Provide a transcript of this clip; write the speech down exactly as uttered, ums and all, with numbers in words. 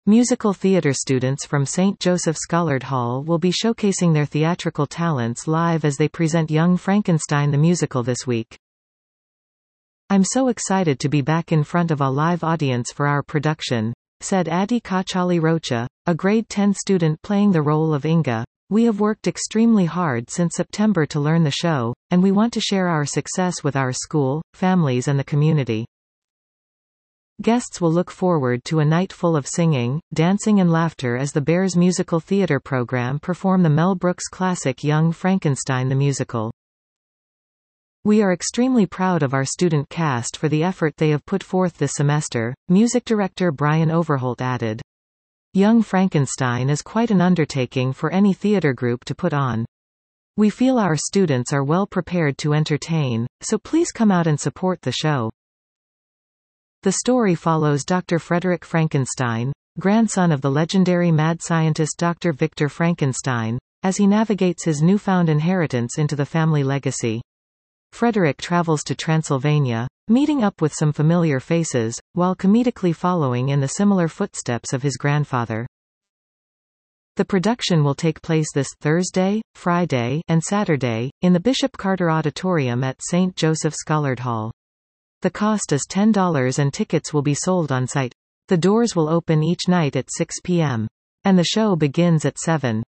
Musical theatre students from Saint Joseph Scholard Hall will be showcasing their theatrical talents live as they present Young Frankenstein the musical this week. "I'm so excited to be back in front of a live audience for our production," said Adi Kachali Rocha, a grade ten student playing the role of Inga. "We have worked extremely hard since September to learn the show, and we want to share our success with our school, families and the community." Guests will look forward to a night full of singing, dancing and laughter as the Bears Musical Theatre program perform the Mel Brooks classic Young Frankenstein the musical. "We are extremely proud of our student cast for the effort they have put forth this semester," music director Brian Overholt added. "Young Frankenstein is quite an undertaking for any theatre group to put on. We feel our students are well prepared to entertain, so please come out and support the show." The story follows Doctor Frederick Frankenstein, grandson of the legendary mad scientist Doctor Victor Frankenstein, as he navigates his newfound inheritance into the family legacy. Frederick travels to Transylvania, meeting up with some familiar faces, while comedically following in the similar footsteps of his grandfather. The production will take place this Thursday, Friday, and Saturday, in the Bishop Carter Auditorium at Saint Joseph Scholard Hall. The cost is ten dollars and tickets will be sold on site. The doors will open each night at six p m And the show begins at seven.